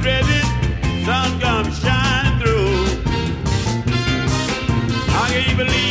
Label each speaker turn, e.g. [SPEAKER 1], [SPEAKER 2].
[SPEAKER 1] dreaded sun come shine through. How can you believe